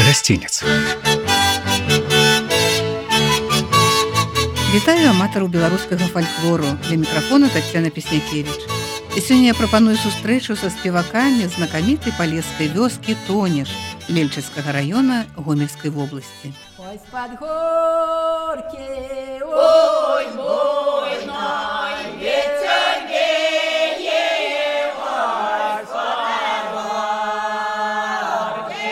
гасцінец. Вітаю аматараў беларускага фальклору. Для мікрафона Таццяна Песнякевіч. І сёння я прапаную сустрэчу са спевакамі знакамітай палескай вёскі Тонеж Лельчыцкага раёна Гомельскай вобласці. Ой, з-пад горкі, ой, буйной, ветер веє, ой, з-пад горкі,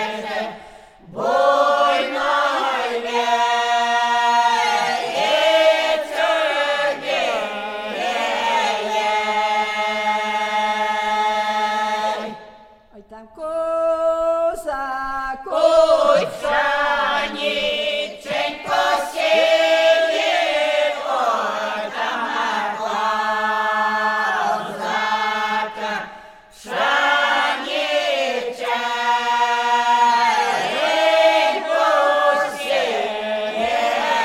буйной ветер веє. Ой, там козак, ой, Ніченько сіє, ой, там на козака, Пшениченько сіє.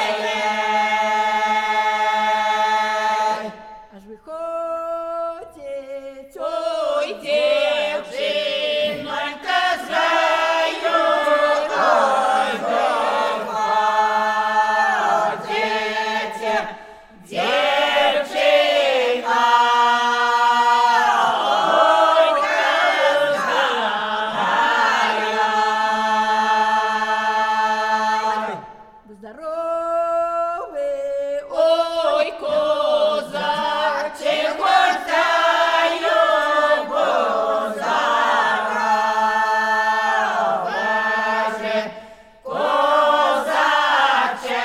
Аж виходить, ой, дівчинонька з раю, ой, дівчина, ой, казаю. Будь здоровий, ой, козаче, гортаю, будь здоровий, козаче.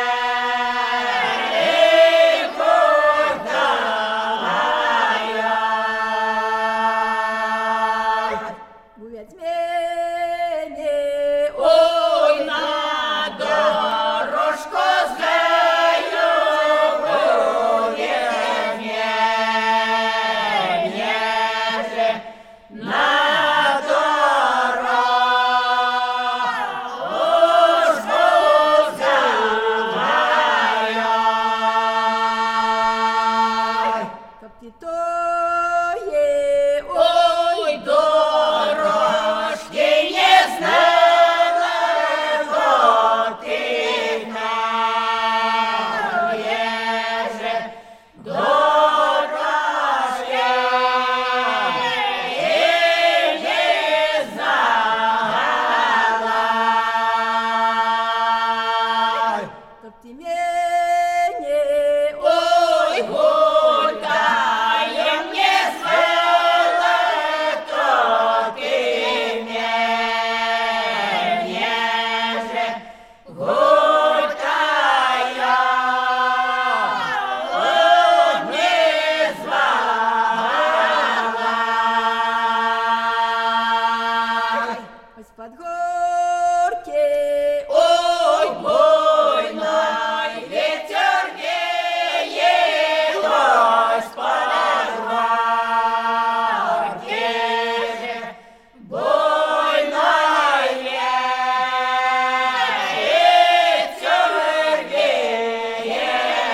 Візьмені, ой, на дорожку з нею, візьмені же на дорожку з нею. Тобто то є, ой, дорожки не знала, ти знаєш, дорожки не знала. Тобто мені, ой, гулькає мне звала, то ти мені же гулькає, не звала. Ось під горки, ой, буйной ветер веє, ось під горки, буйной ветер веє.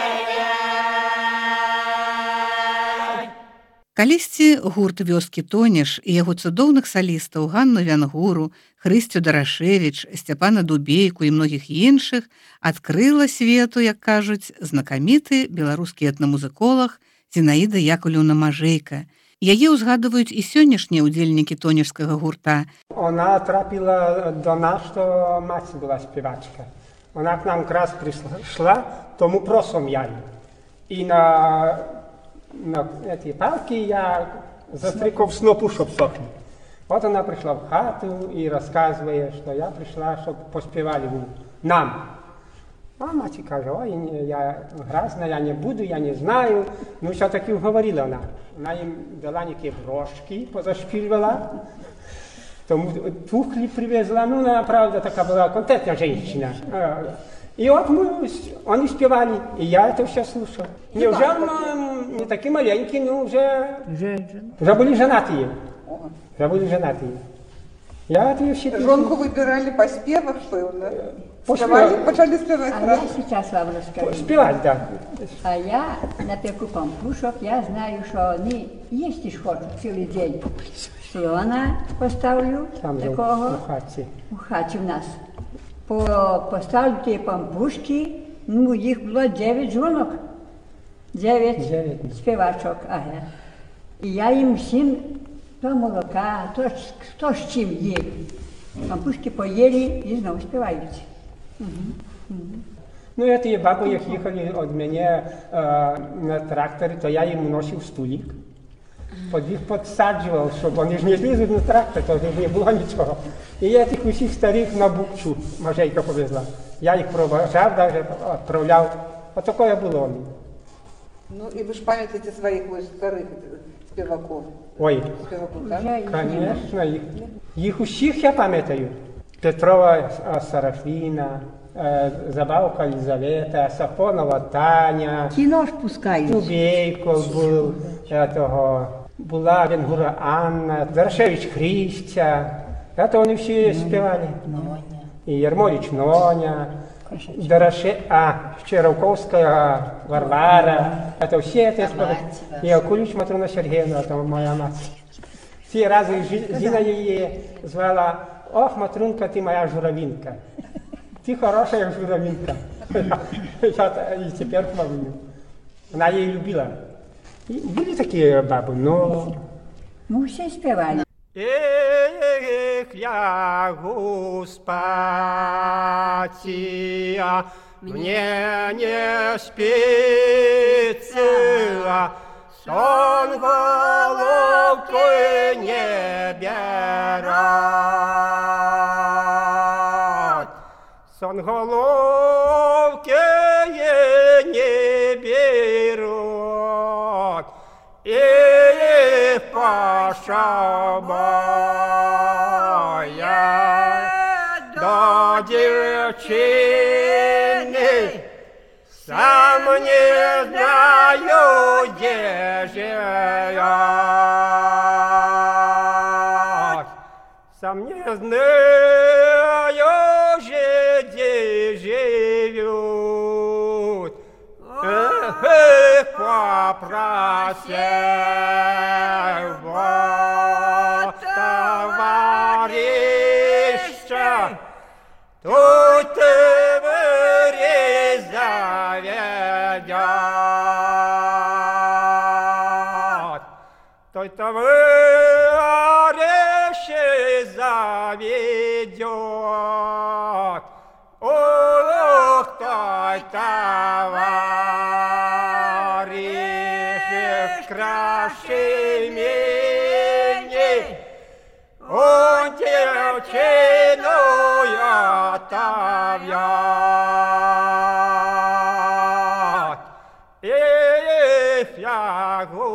Калісьці гурт вёскі Тонеж і яго цудоўных салістаў Ганну Вянгуру, Хрысцю Дарашевіч, Сцяпана Дубейку і многіх іншых адкрыла свету, як кажуць, знакаміты беларускі этнамузыколог Зінаіда Яковлевна Мажейка. Яе ўзгадваюць і сённяшнія ўдзельнікі тонежскага гурта. Вона трапила до нас, що мать була співачка. Вона к нам якраз прийшла, тому просом я її. І на ці палки я застрикав снопу, щоб сохли. От вона прийшла в хату і розказує, що я прийшла, щоб поспівали нам. А мать каже, ой, я грязна, я не буду, я не знаю. Ну, все-таки говорила вона. Вона їм дала які грошки, позашпілювала. Тому тухлі привезла, ну, вона, правда, така була конкретна жінка. І от вони співали, і я це все слухав. Не вже не такі маленькі, ну, вже були женаті. Вже були женаті. Я ті всі пісні... Жонку вибирали по співах, певно? Почали співати. А я сейчас вам расскажу. Співати, так. А я напеку пампушок, я знаю, что они есть ж хочуть цілий день. Слона поставлю, Там же такого, у хаті. у хаті в нас. Поставлю ті пампушки, ну їх було 9 жінок. 9 Дев'ять. співачок, ага. І я їм всім то молока, то хто з чим їв. Пампушки поїли і знову співають. Ну, я ті баби, як їхали від мене на тракторі, то я їм носив стулик. Под їх підсаджував, щоб вони ж не злізли на трактор, то не було нічого. І я тих усіх старих на Букчу, Мажейка повезла. Я їх проважав, навіть відправляв. Отаке було. Ну, і ви ж пам'ятаєте своїх старих співаків. Ой, Вже їх нема. звісно, їх усіх я пам'ятаю. Петрова Сарафіна, Забавка Елизавета, Сафонова Таня, Кіно ж пускають. Дубейко був, була Венгура Анна, Дарашевич Христя. Это вони всі співали. І Ярмоліч Ноня, Щеровковська Варвара. Это всі это співали. І Акуліч Матрона Сергіївна, это моя мать. Всі рази Зіна її звала: «Ох, Матрунка, ти моя журавінка. Ти хороша, як журавінка». Я і тепер помню. Вона її любила. І були такі баби, но... Ми всі співали. Эх, лягу спать, а мне не спится, сон головкой не берет. Сон головки не берет. И Паша моя до девчины, сам не знаю, где живет. Сам не знаю, где живет. Попросил товарища, тут заведет. Той товарищ заведет. Ох, той товарищ краше меня, он девчину отовьет. Эх, лягу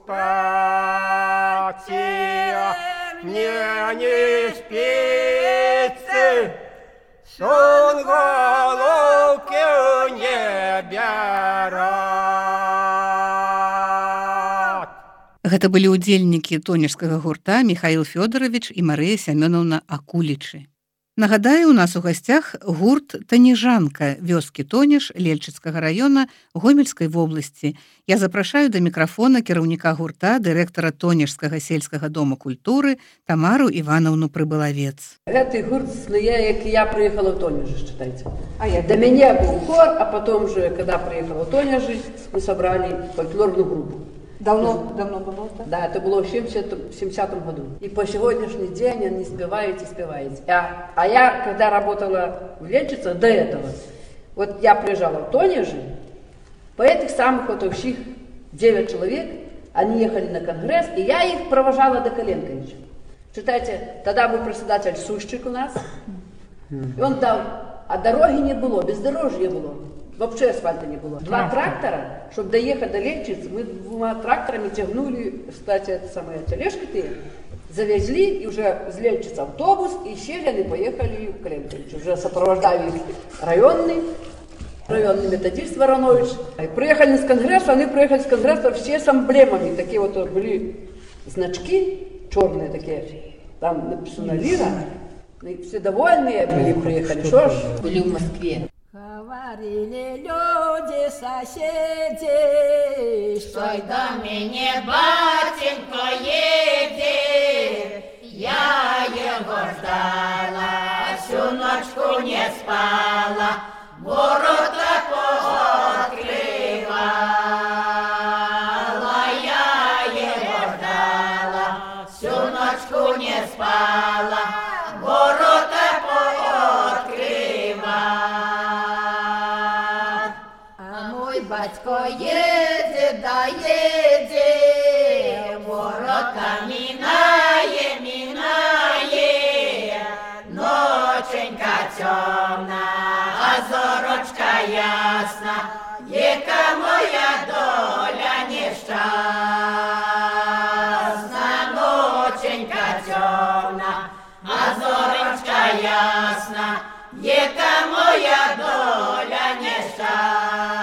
спать, мне не спится, сон головки не берет. Гэта былі ўдзельнікі тонежскага гурта Михаил Фёдорович і Марыя Сямёнаўна Акулічы. Нагадаю, у нас у гасцях гурт «Танежанка» вёскі Тонеж Лельчыцкага раёна Гомельскай вобласці. Я запрашаю да мікрафона кіраўніка гурта, дырэктара Тонежскага сельскага дома культуры Тамару Іванаўну Прыбылавец. Гэты гурт існуе, як я приехала в Тонежи, считайте. До меня был хор, а потом же, когда приехала в Тонежи, мы собрали фольклорную группу. Давно было так? Да, это было в 70-м году. И по сегодняшний день они спевают и спевают. А я, когда работала в Лельчице, до этого, вот я приезжала в Тонежи, по этих самых вот всех 9 человек, они ехали на конгресс, и я их провожала до Коленковича. Читайте, тогда был председатель Сущик у нас, и он дал, а дороги не было, бездорожья было. Вообще асфальта не было. 2 трактора, чтобы доехать до Лельчицы, мы 2 тракторами тягнули, кстати, это самое, тележки-то, завезли, и уже с Лельчицы автобус, и сели, поехали в Коленкович. Уже сопровождали их районный методист Воронович. И приехали с конгресса, они приехали с конгресса все с эмблемами. Такие вот были значки, черные такие, там написано «Лира». Ну и все довольные были, приехали. Что ж, были в Москве. Говорили люди, соседи, что й до меня батенько едет. Я его ждала, всю ночку не спала, ворота пооткрывала. Я его ждала, всю ночку не спала, ворота пооткрывала. А мой батько едет, да едет, ворота минає, минає, ноченька темна, а зорочка ясна, яка моя доля нещасна. Ноченька темна, а зорочка ясна, яка моя доля нещасна.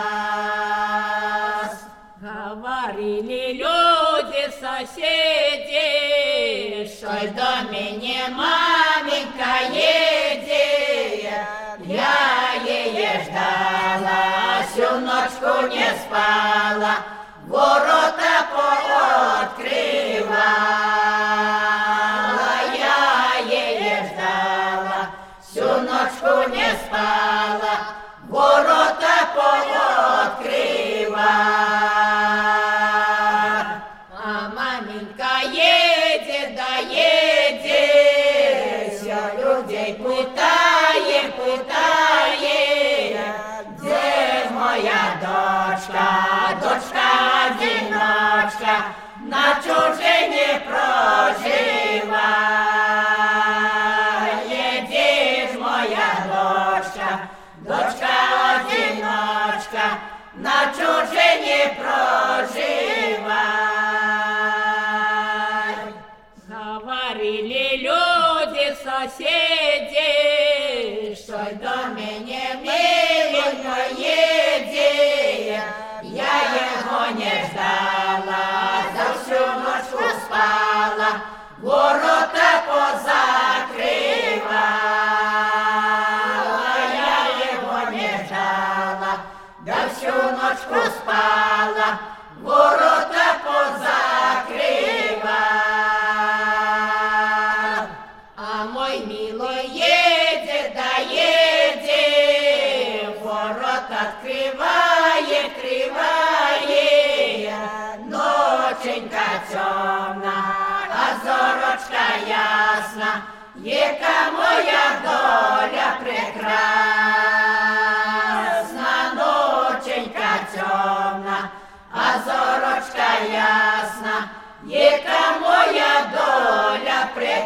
Говорили люди, соседи, що й до мене маменька едет. Я її ждала, всю ночку не спала, ворота пооткрывала. Я її ждала, всю ночку не спала, ворота пооткрывала. А маменька едет, да едет, все людей пытает, где моя дочка, дочка-одиночка, на чужине проживает. Едет моя дочка, дочка-одиночка, на чужине проживает. Говорили люди, соседи, що й до мене миленько едет. Я его не ждала, за всю ночку спала, ворота позакрывала. Я его не ждала, да всю ночку спала, ворота позакрывала. А мой милый едет, да едет, ворот открывает, ноченька темна, а зорочка ясна, яка моя доля прекрасна. Ноченька темна, а зорочка ясна, яка моя доля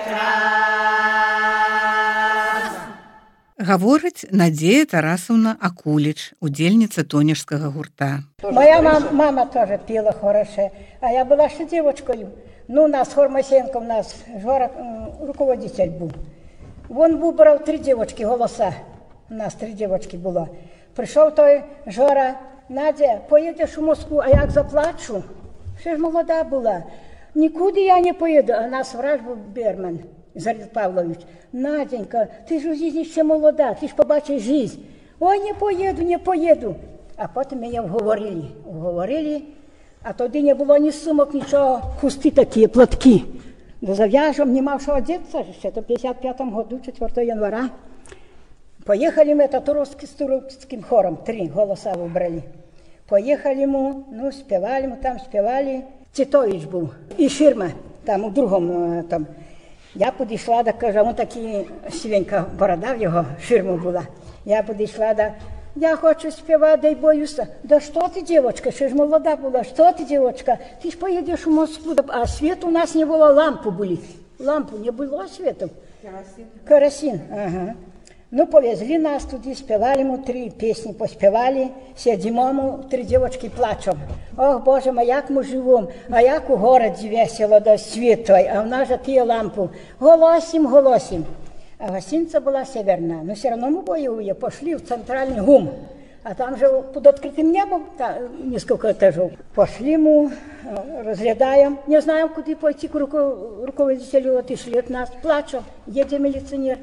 прекрасна. Гаворыць Надзея Тарасаўна Акуліч, удзельніца тонежскага гурта. Моя мама тоже пела хорошо, а я была еще девочкой. Ну, у нас Хормасенко, у нас Жора руководитель был. Он выбрал 3 девочки голоса. У нас 3 девочки было. Пришел той Жора: Надя, поедешь в Москву, а я заплачу. Ще ж молода була. Нікуди я не поїду. А нас враж був Берман, Зарид Павлович. Наденька, ти ж у житті ще молода, ти ж побачиш життя. Ой, не поїду. А потім мене вговорили. А тоді не було ні сумок, нічого, хусти такі, платки. Зав'яжем, не мав що одеться, ще до 55-му году, 4 января. Поехали мы с турецким хором, 3 голоса выбрали. Поехали мы, ну, спевали. Титович был и Ширма, там у другом, там. Я підійшла, да, каже, он такий сивенька борода в його, Ширма була. Я підійшла, да, я хочу співати, дай боюся. Да що ти, дівчинка, ще ж молода була, що ти, дівчинка, ти ж поїдеш у Москву. А світу у нас не було, лампу були. Лампу не було світу. Керосин, ага. Ну, повезли нас туди, співали ми 3 пісні, поспівали, сидимо ми, 3 дівчинки плачем. Ох, Боже мой, як ми живемо, а як у городі весело до світу, а в нас же ті лампу. Голосим. А гостиница была северная, но все равно мы боевые, пошли в центральный ГУМ. А там же под открытым небом, несколько этажей. Пошли мы, разглядаем, не знаем, куда пойти к руководителю, отошли от нас, плачем, едет милиционер.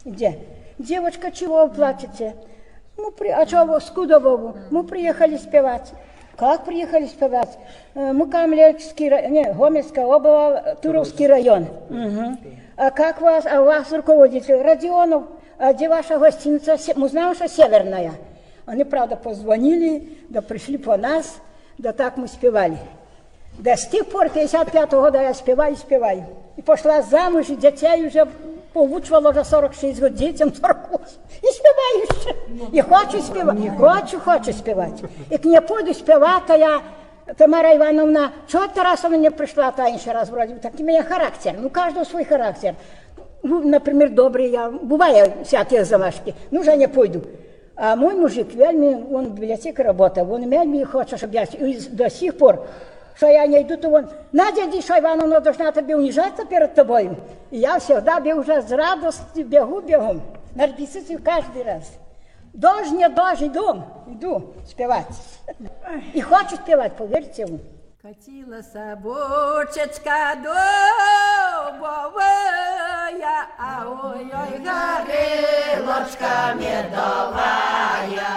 Где? Девочка, чего вы плачете? А чего, скудового? Мы приехали спевать. Как приехали спевать? Мы Камлевский район, не, Гомельская область, Туровский район. Угу. А как вас, а у вас руководитель Родионов? А где ваша гостиница? Мы знаем, что Северная. Они, правда, позвонили, да пришли по нас, да так мы спевали. Да с тех пор, 55-го года я спеваю. И пошла замуж, и детей уже поучувала вже 46 років, дітям 48. І співаю ще. І хочу співати. Хочу співати. Як не пойду співати, я... Тамара Івановна, чого Тарасовна не прийшла, та інший раз вроді. Такий у мене характер. Ну, кожного свій характер. Ну, наприклад, добрий я. Буває всякі заважки. Ну, вже не пойду. А мой мужик, вельми, він в бібліотеці працював, він вельми хоче, щоб я до сих пор, що я не йду, то він, Надя, іди, що Івановна должна тобі унижатися перед тобою. І я завжди бігу вже з радостю, бігом, на репетицію кожен раз. Дощ, не дощ, йду співати. І хочу співати, повірте йому. Катилася бочечка дубовая, а ой-ой, горілочка медовая.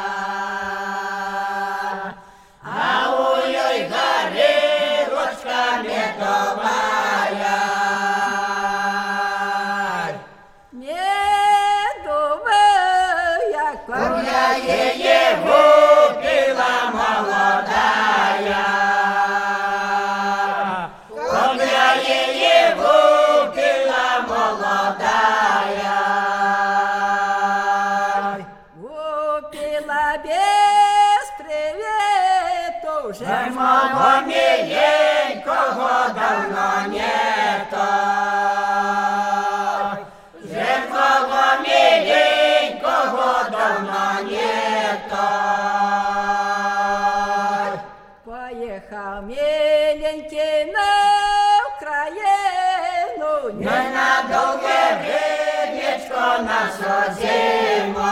А ой-ой, горілочка медовая. Медовая, коня її випила молодая. Коня її випила молодая. Випила без привету, вже мого миленького давно нету. Вже мого миленького давно нету. Поїхав миленький на Україну, не на довге времечко нашу зиму.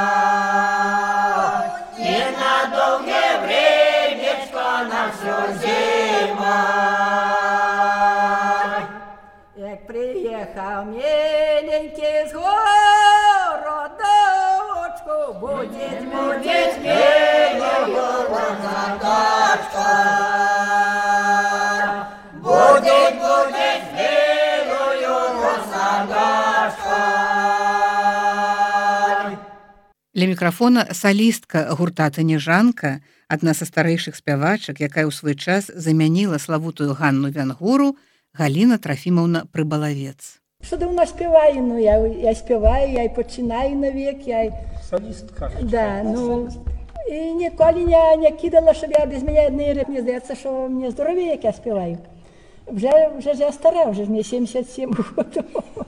Не на довге времечко нашу зиму. Як приїхав миленький з городочку, будет милою розгадочку. Будет милою розгадочку. Ля мікрафона салістка гурта «Таніжанка», адна са старэйшых спявачак, якая ў свой час замяніла славутую Ганну Вянгуру, Галіна Трофімовна Прибалавец. Що давно співаю, ну я співаю, я й починаю навік, я й... Солістка. Да, ну, і ніколи не кидала, щоб я без мене однієї риб. Мені здається, що мені здоров'я, як я співаю. Вже я стара, вже мені 77 років.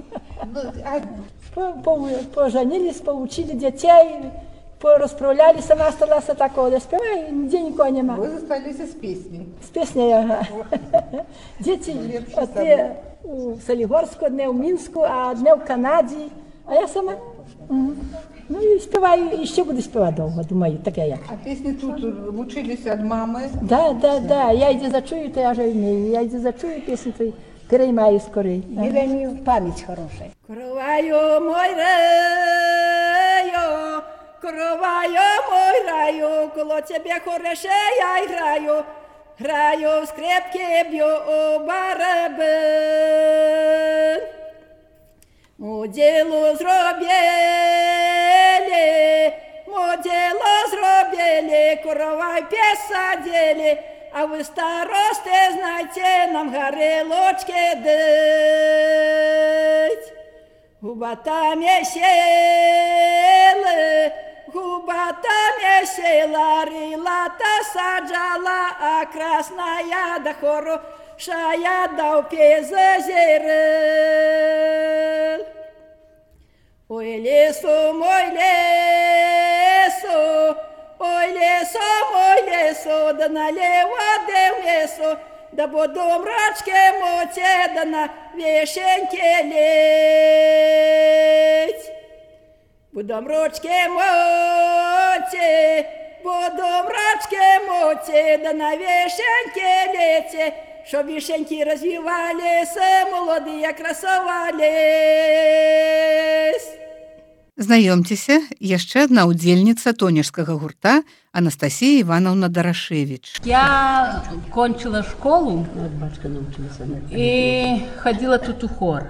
Поженились, поучили дітей, порозправляли, сама осталася такого, де співаю, ніде нікого нема. Ви залишилися з пісні. З піснею, ага. Діти, одне у Солігорську, одне у Мінську, а одне в Канаді, а я сама. Ну і співаю, і ще буду співати довго, думаю, таке я. А пісні тут вчилися від мами? Да, я йде зачую, то я вже вмію, я йде зачую пісню, то переймаю скорей. Вельми пам'ять хороша. Кроваю мой раю, кроваю мой раю, коло тебе хороше я играю, граю в скрепки, бью у барабан. Муділу зробили, коровай посадили, а ви старости, знайте, нам горілочки дать. Губотами села, рила-то саджала, а красная да хорошая да упезазерил. Ой, лесу, мой лесу, ой, лесу, да налево, да в лесу, да буду мрачке моте, да на вишеньке леть. Буду мрачке моте, да на вишеньке лете, щоб вишеньки розвивались, молодые красовались. Знаёмцеся, яшчэ адна ўдзельніца тонежскага гурта Анастасія Івановна Дарашевич. Я кончила школу и ходила тут у хор.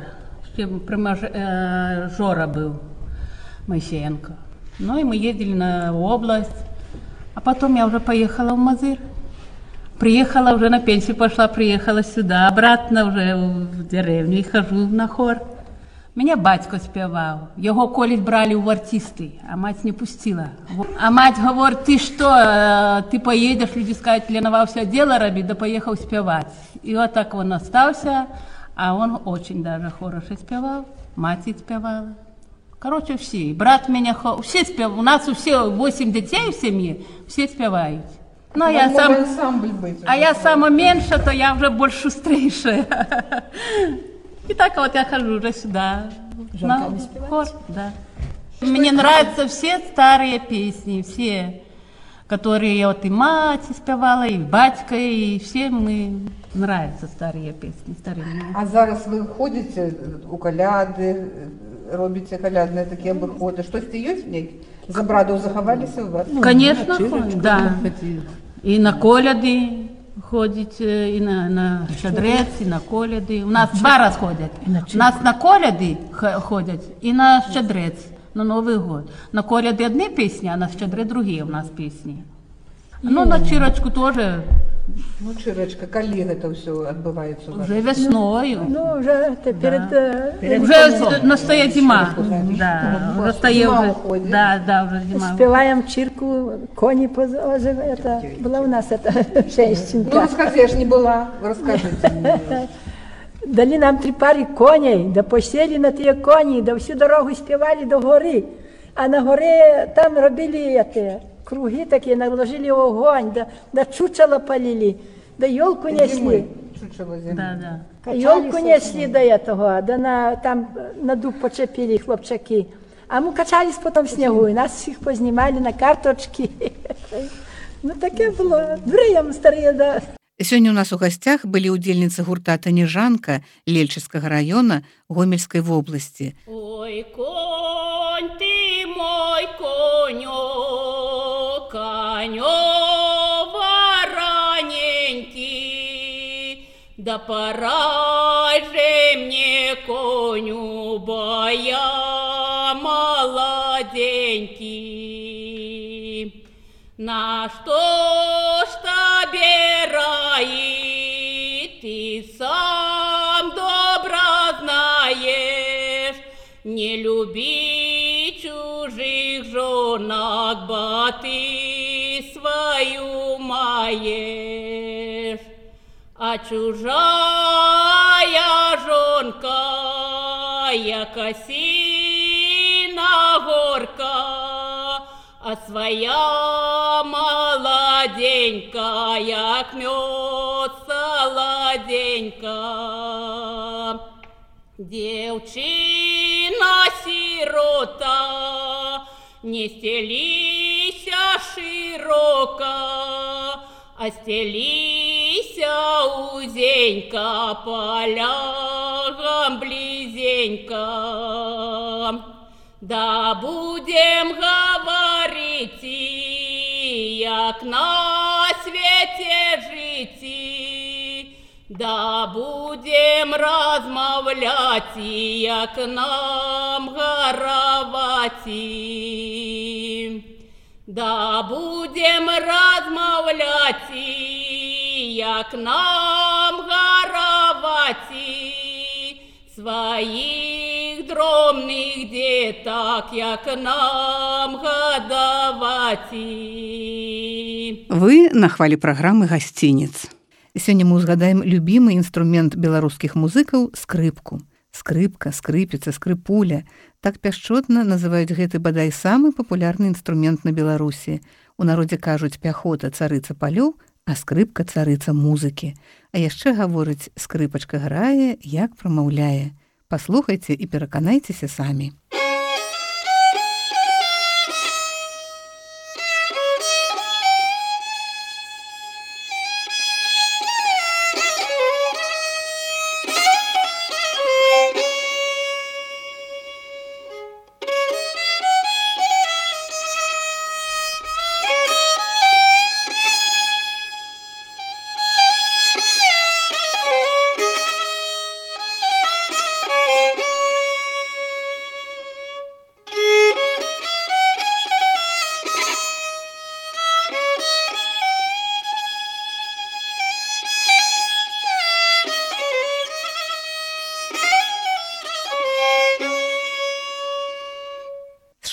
Жора был, Моисеенко. Ну и мы ездили на область. А потом я уже поехала в Мазыр. Приехала, уже на пенсию пошла, приехала сюда. Обратно уже в деревню и хожу на хор. Меня батько спевал. Його колись брали в артисты, а мать не пустила. А мать говорит, ты что, ты поедешь, люди скажут, леновался дело робить, да поехал спевать. И вот так он остался, а он очень даже хорошо спевал, мать спевала. Короче, все. Брат меня, все спевают. У нас у всех 8 детей в семье, все спевают. Но я я сама меньше, то я уже больше шустрейшая. И так вот я хожу уже сюда. На хор, да. Мне нравятся все старые песни, все, которые вот и мать спевала, и батька, и все мы нравятся старые песни. Старые. А зараз ви ходите у коляди, робите колядні такі обиходи. Щось є? За браду заховалися у вас? Конечно, да. И на коляды ходить, и на щедрець, и на коляды. У нас два раз ходят. У нас на коляды ходят, и на щедрець, на Новый год. На коляды одни песни, а на щедрець другие у нас песни. Ну, на чирочку тоже. Ну, чирочка, коли это все отбывается? Уже весною. Ну, уже перед... Уже настає зима. Да, уже стає уже. Да, уже зима. Спеваем чирку, кони позовем. Это была у нас эта женщинка. Ну, расскажи, я ж не была. Расскажите мне. Дали нам 3 пари коней, да посели на ті коні, да всю дорогу співали до гори. А на горі там робили круги такі, наложили огонь, да чучело полили, да елку несли. Да. Елку несли до этого, да там на дуб почепили хлопчаки. А мы качались потом в снегу, и нас всех познімали на карточки. Ну таке було, дуріям старі, да. Сёння у нас у гасцях былі ўдзельніцы гурта Танежанка Лельчыцкага района Гомельскай вобласці. Ой, конь ты мой, коню, конёва раненький, да порай же мне, коню, боя молоденький. На что ж тебе раит, ты сам добро знаешь, не люби чужих жонок, ба ты свою маешь. А чужая жонка, яка сина горка, а своя молоденька, як мед солоденька. Девчина-сирота, не стелися широко, а стелися узенько, полягам близенько. Да будем говорить, як на свете жить, да будем размовлять, як нам гаровать. Да будем размовлять, як нам гаровать, своих дромных деток, як нам гадавать. Вы на хвале праграмы «Гасцінец». Сёння мы узгадаем любімы інструмент беларускіх музыкаў скрыпку. Скрыпка, скрыпіца, скрыпуля. Так пяшчотна называюць гэты бадай самы папулярны інструмент на Беларусі. У народзе кажуць пяхота царыца палёў, а скрыпка царыца музыкі. А яшчэ гаворыць, скрыпачка грае, як прамаўляе. Паслухайце і пераканайцеся самі.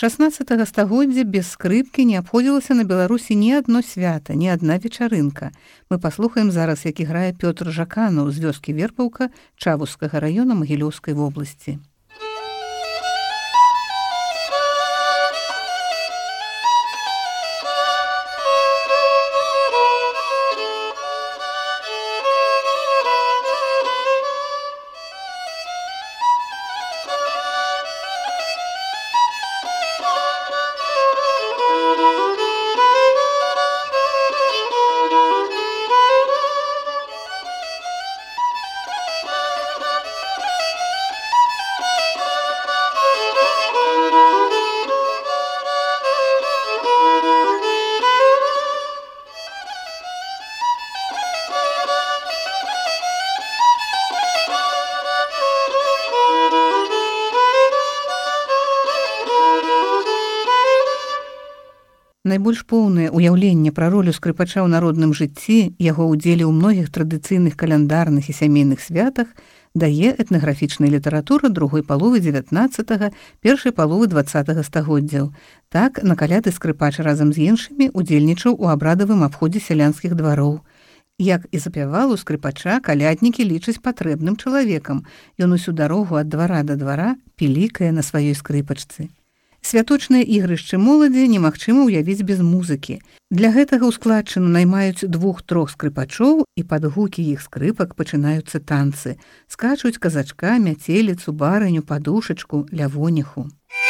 16 стагоддзя без скрыпкі не абходзілася на Беларусі ні адно свята, ні адна вечарынка. Мы паслухаем зараз, як іграе Пётр Жаканаў з вёскі Верпаўка Чавускага раёна Магілёўскай вобласці. Найбольш поўнае ўяўленне пра ролю скрыпача ў народным жыцці, яго ўдзеле ў многіх традыцыйных каляндарных і сямейных святах дае этнаграфічная літаратура другой паловы 19-га, першай паловы 20-га стагоддзяў. Так, на каляды скрыпач разам з іншымі удзельнічаў у абрадавым абходзе сялянскіх двароў. Як і запявал у скрыпача, каляднікі лічаць патрэбным чалавекам. Ён усю дарогу ад двара да двара пілікае на сваёй скрыпачцы. Святочныя ігрышчы моладзі немагчыма ўявіць без музыкі. Для гэтага ў складчыну наймаюць 2-3 скрыпачоў, і пад гукі іх скрыпак пачынаюцца танцы. Скачуць казачка, мяцеліцу, барыню, падушачку, лявоніху.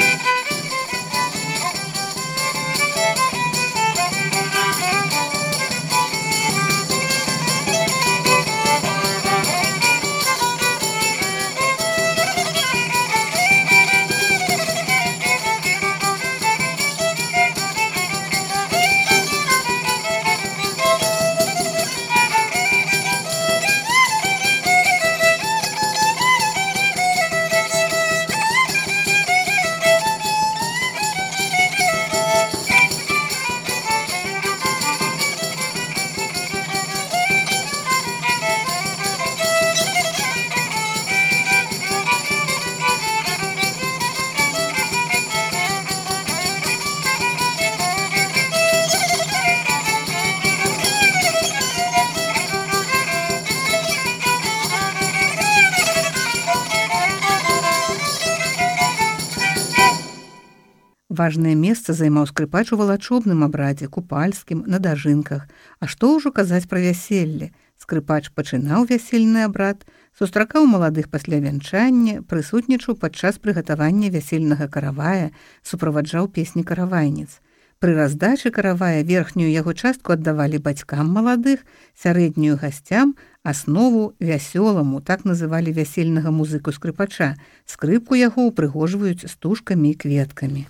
Важнае месца займаў скрыпач у валачобным абрадзе, купальскім, на дажынках. А што ўжо казаць пра вяселле? Скрыпач пачынаў вясельны абрад, сустракаў маладых пасля вянчання, прысутнічаў падчас прыгатавання вясельнага каравая, суправаджаў песні каравайніц. Пры раздачы каравая верхнюю яго частку аддавалі бацькам маладых, сярэднюю гасцям, аснову вясёламу, так называлі вясельнага музыку скрыпача. Скрыпку яго ўпрыгожваюць стужкамі і кветкамі.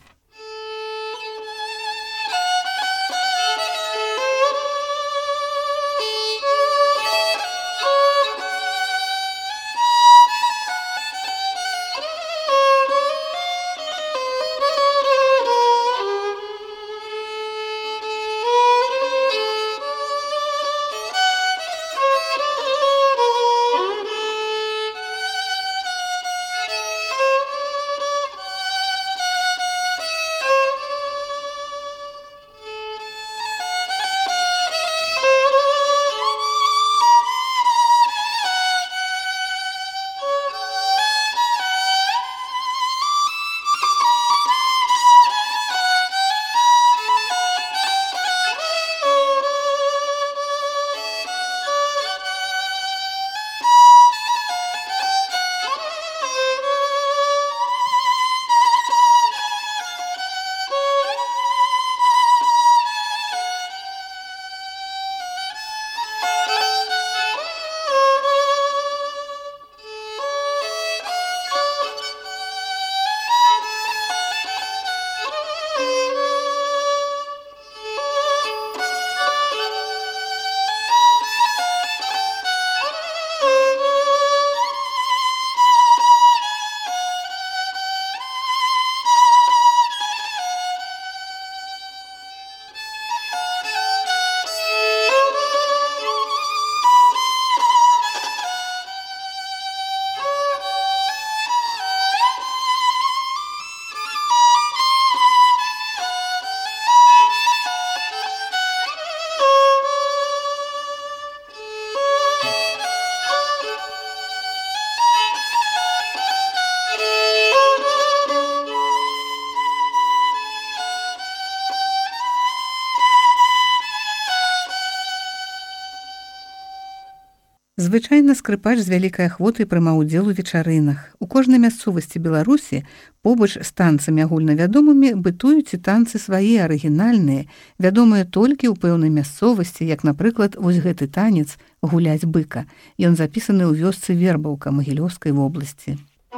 Звычайна скрыпач з вялікай ахвотай прымаў удзел у вечарынах. У кожнай мясцовасці Беларусі побач з танцамі агульнавядомымі бытуюць і танцы свае арыгінальныя, вядомыя толькі ў пэўнай мясцовасці, як, напрыклад, вось гэты танец «Гуляць быка». Ён запісаны ў вёсцы Вербаўка Магілёўскай вобласці.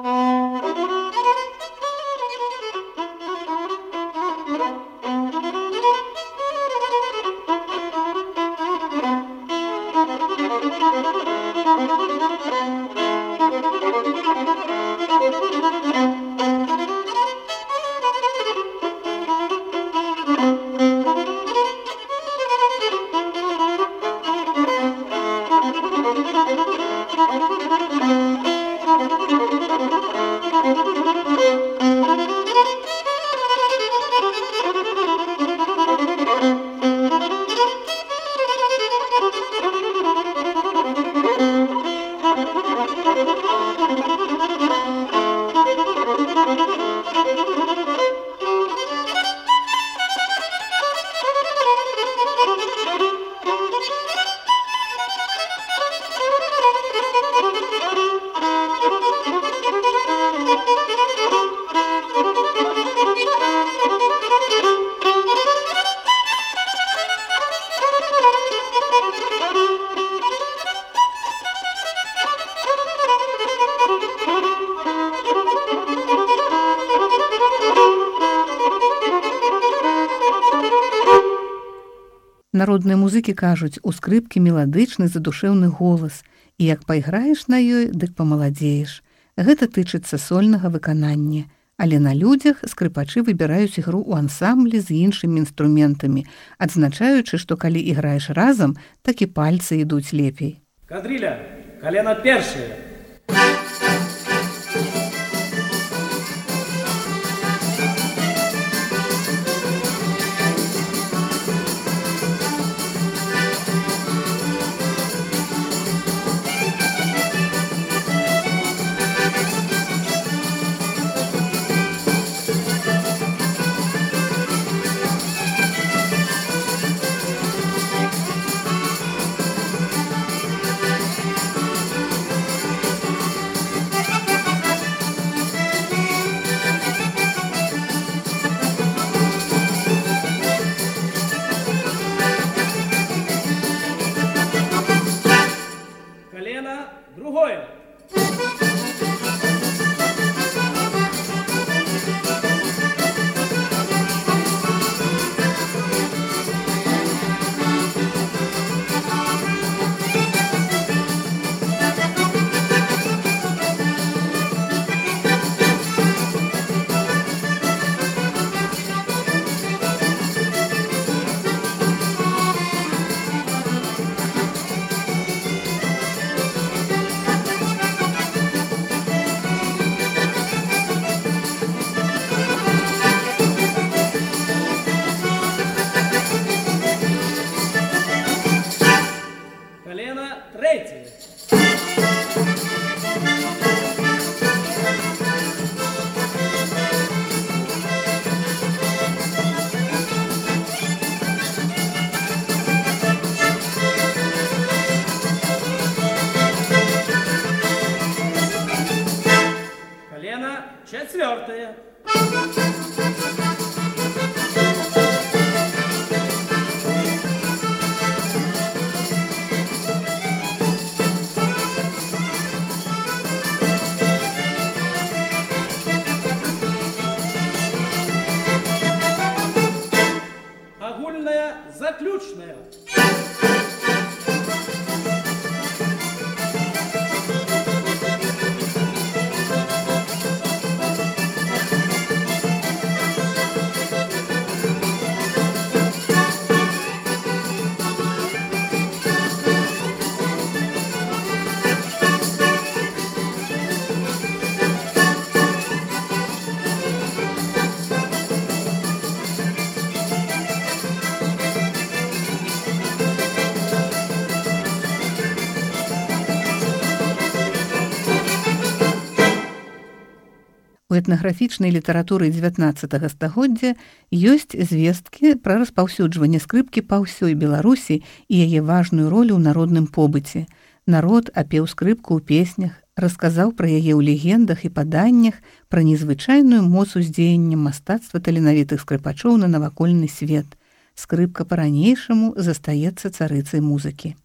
Народныя музыкі кажуць, у скрыпкі меладычны задушэўны голас, і як пайграеш на ёй, дык памаладзееш. Гэта тычыцца сольнага выканання. Але на людзях скрыпачы выбіраюць ігру ў ансамблі з іншымі інструментамі, адзначаючы, што калі іграеш разам, так і пальцы ідуць лепей. Кадрыля, калена першае. Четвертое. Огульное заключное. У этнаграфічнай літаратуры 19 стагоддзя ёсць звесткі пра распаўсюджванне скрыпкі па ўсёй Беларусі і яе важную ролю ў народным побыце. Народ апеў скрыпку ў песнях, расказаў пра яе ў легендах і паданнях, пра незвычайную моц уздзеяння мастацтва таленавітых скрыпачоў на навакольны свет. Скрыпка па-ранейшаму застаецца царыцай музыкі.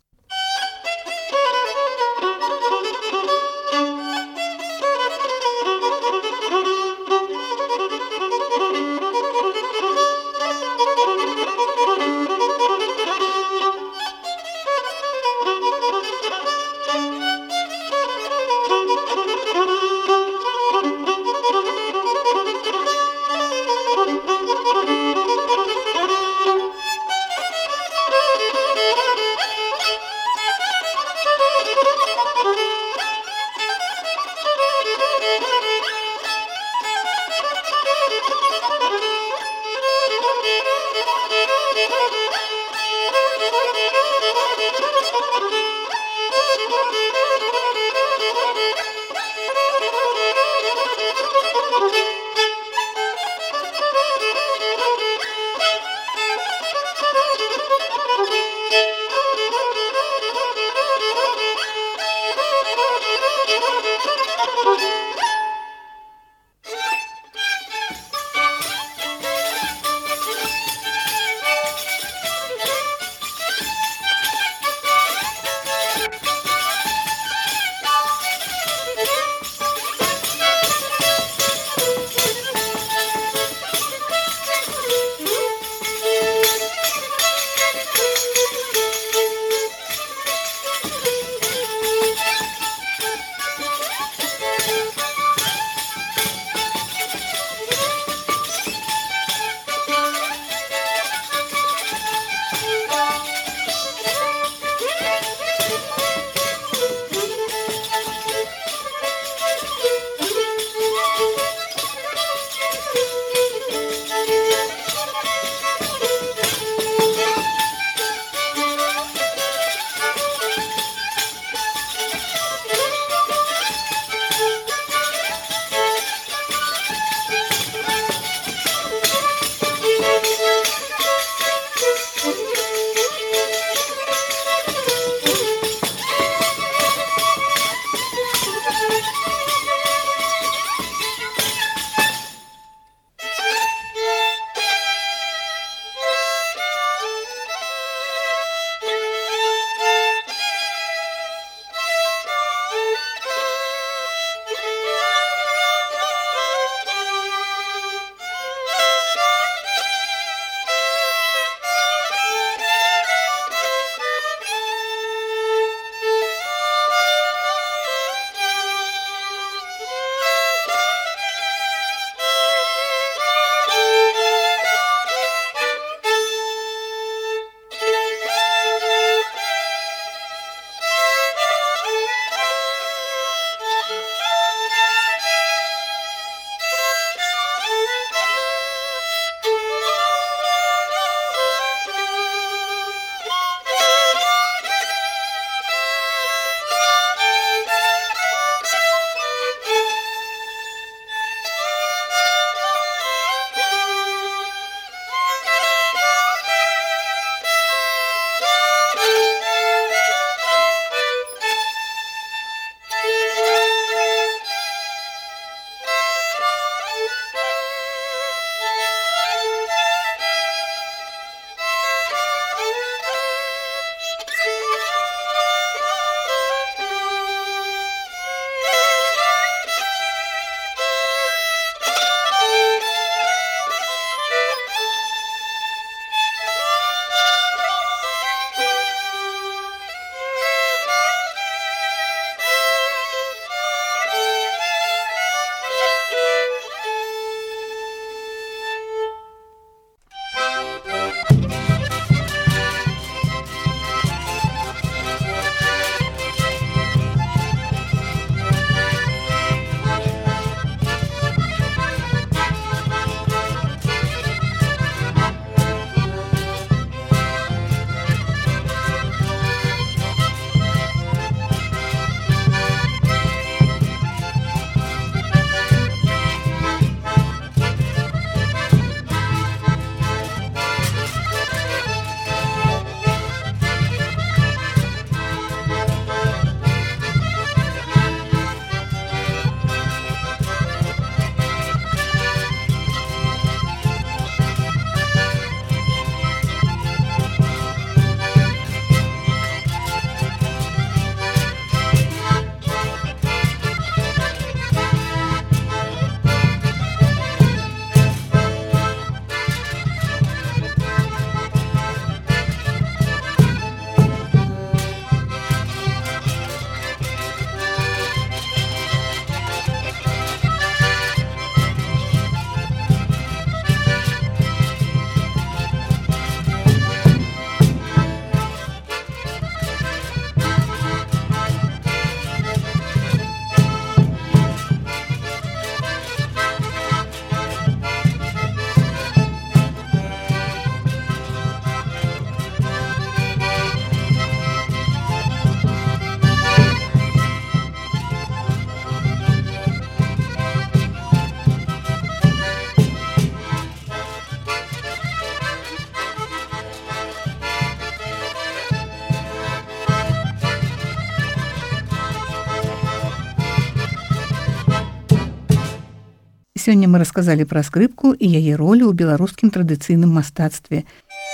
Сёння мы расказалі пра скрыпку і яе ролю ў беларускім традыцыйным мастацтве.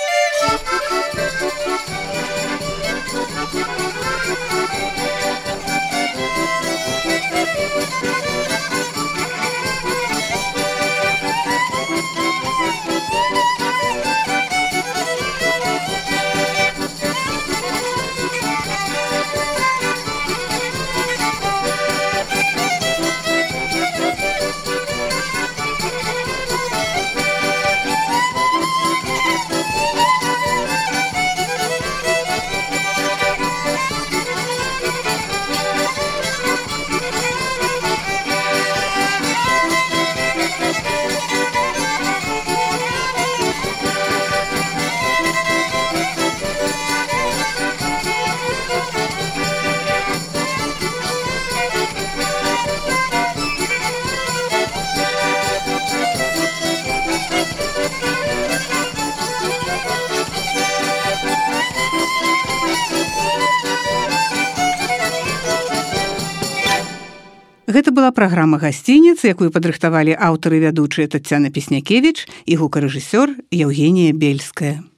Гэта была праграма «Гасцініц», якую падрыхтавалі аўтары і вядучыя Таццяна Песнякевіч і гукарэжысёр Яўгенія Бельская.